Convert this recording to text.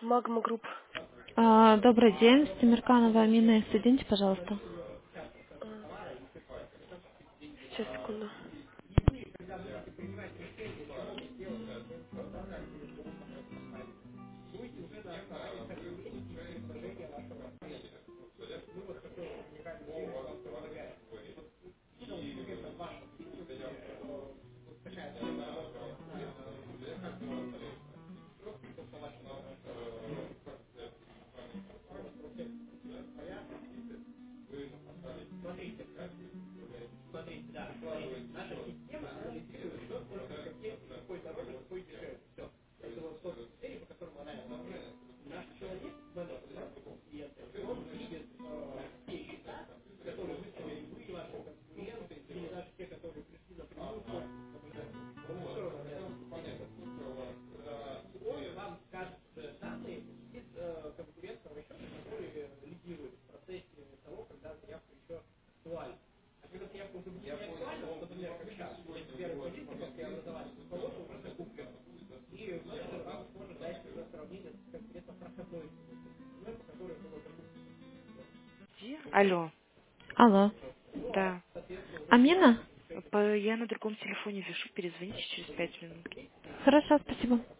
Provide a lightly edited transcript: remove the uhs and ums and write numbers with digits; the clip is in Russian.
Магма Групп. Добрый день, Стемирканова Амина, соедините, пожалуйста. А, Сейчас, секунду. Алло, Алло. да. Амина? Я на другом телефоне вешу, перезвоните через 5 минут. Хорошо, спасибо.